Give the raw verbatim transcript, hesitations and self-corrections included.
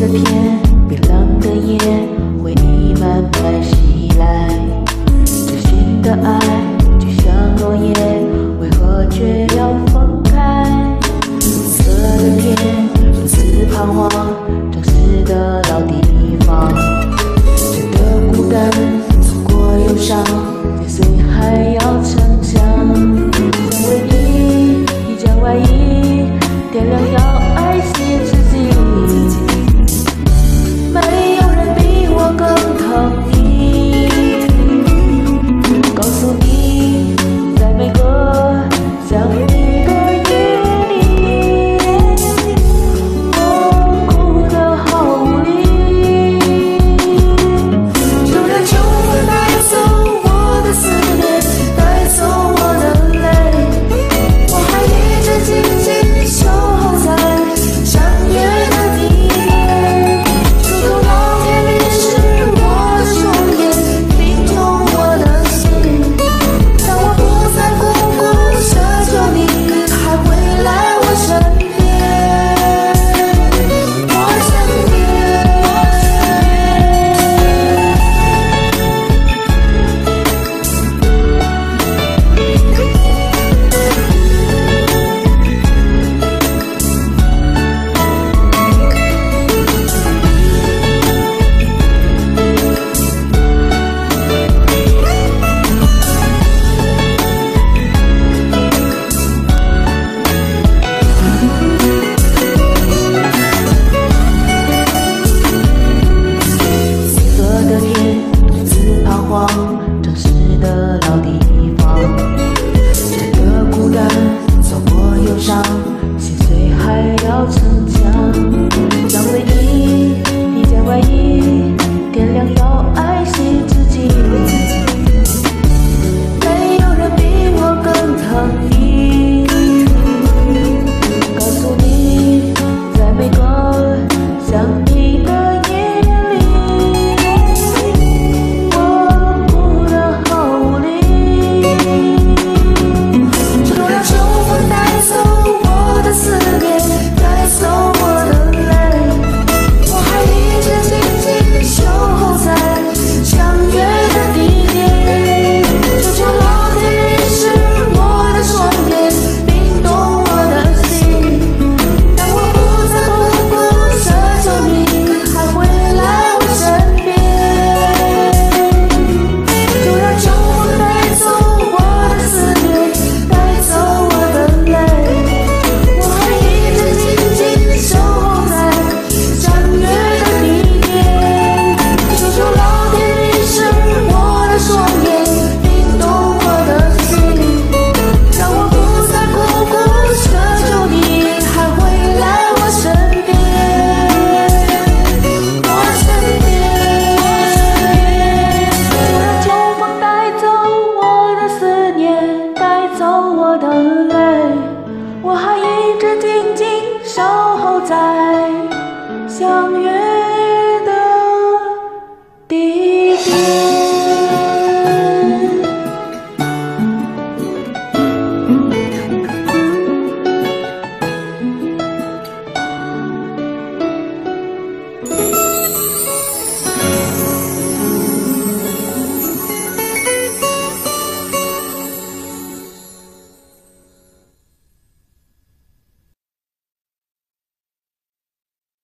天，冰冷的夜，回忆慢慢袭来。真心的爱就像落叶，为何却要分开？蓝色的天，如此彷徨，城市的老地方。真的孤单，走过忧伤，年岁还要逞强。想为你披件外衣，点亮要爱惜自己。没有人比我更疼你，告诉你，在每个想你的夜里，我哭得好无力。就让秋风带走我的思念，带走我的泪，我还一直紧紧守候在相约的地点。如果老天淋湿我的双眼，冰冻我的心，当我不再苦苦奢求，你还会来我身边，我身边。城市的老地方，真的孤单，走过忧伤，心碎还要逞强。想为你披件外衣，点亮要爱惜自己。没有人比我更疼你，告诉你，在每个想你的夜里。我还一直静静守候在相约。